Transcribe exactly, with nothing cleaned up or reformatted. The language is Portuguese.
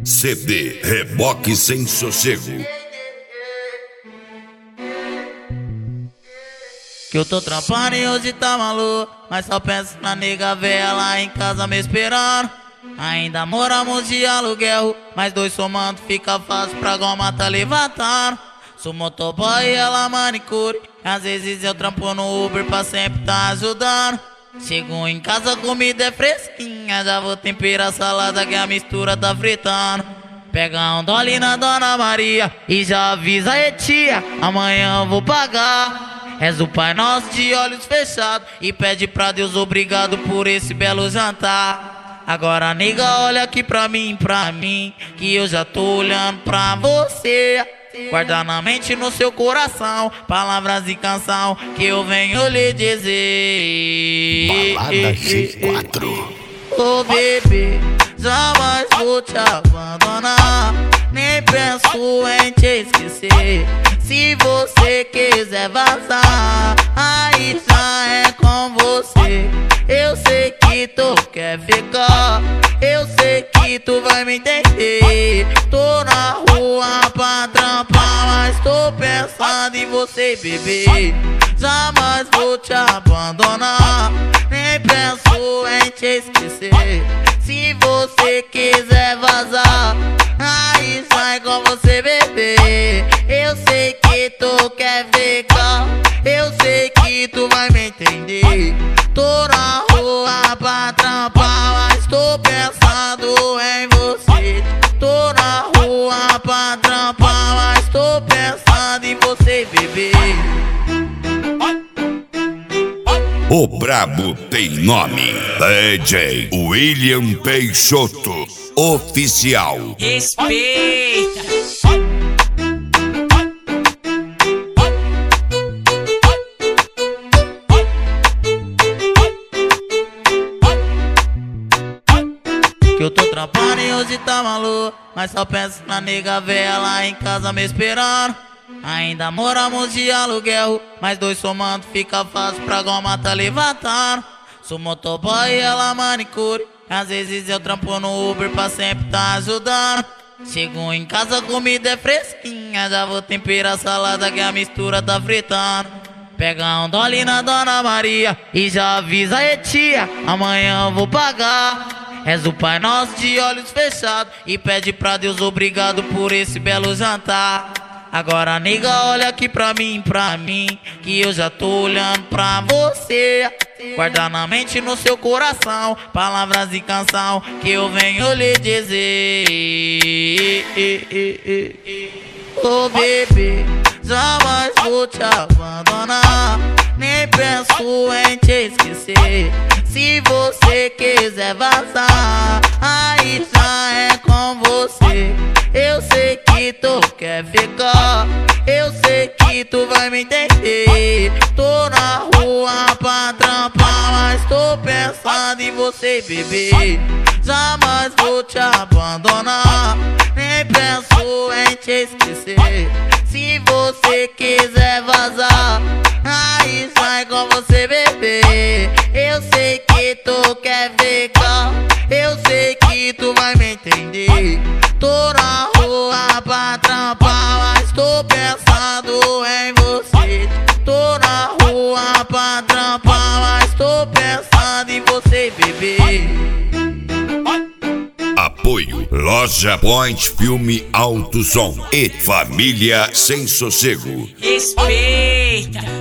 C D Reboque Sem Sossego. Que eu tô trampando e hoje tá maluco, mas só penso na nega velha lá em casa me esperando. Ainda moramos de aluguel, mas dois somando fica fácil pra goma tá levantando. Sou motoboy e ela manicure, às vezes eu trampo no Uber pra sempre tá ajudando. Chego em casa, a comida é fresquinha, já vou temperar a salada que a mistura tá fritando. Pega um dolly na Dona Maria e já avisa a tia, amanhã eu vou pagar. Reza o Pai Nosso de olhos fechados e pede pra Deus obrigado por esse belo jantar. Agora nega, olha aqui pra mim, pra mim, que eu já tô olhando pra você. Guarda na mente, no seu coração, palavras e canção que eu venho lhe dizer. Balada G quatro. Ô bebê, jamais vou te abandonar, nem penso em te esquecer. Se você quiser vazar, aí já é com você. Eu sei que tu quer ficar, eu sei que tu vai me entender. Tô na rua pra trampar, mas tô pensando em você, bebê. Jamais vou te abandonar, nem penso em te esquecer. Se você quiser vazar, aí sai com você, bebê. Eu sei que tu quer ficar, eu sei que tu vai me entender. Tô na rua pra trampar, mas tô pensando em você. Tô na rua pra trampar, mas tô pensando em você, bebê. O brabo tem nome, D J William Peixoto Oficial. Respeita. Que eu tô trampando e hoje tá maluco, mas só penso na nega velha lá em casa me esperando. Ainda moramos de aluguel, mas dois somando fica fácil pra goma tá levantando. Sou motoboy e ela manicure, às vezes eu trampo no Uber pra sempre tá ajudando. Chego em casa, a comida é fresquinha, já vou temperar a salada que a mistura tá fritando. Pega um dolly na Dona Maria e já avisa a tia, amanhã eu vou pagar. Reza o Pai Nosso de olhos fechados e pede pra Deus obrigado por esse belo jantar. Agora nega, olha aqui pra mim, pra mim, que eu já tô olhando pra você. Guarda na mente, no seu coração, palavras e canção que eu venho lhe dizer. Ô bebê, jamais vou te abandonar, nem penso em te esquecer. Se você quiser vazar, aí já é com você. Eu sei que tu quer ficar, eu sei que tu vai me entender. Tô na rua pra trampar, mas tô pensando em você, bebê. Jamais vou te abandonar, nem penso em te esquecer. Se você quiser vazar, aí sai com você, bebê. Eu sei que tu quer ficar, eu sei que tu vai me entender. Tô na rua pra trampar, mas tô pensando em você. Tô na rua pra trampar, mas tô pensando em você, bebê. Apoio Loja Point Filme Alto Som e Família Sem Sossego. Respeita.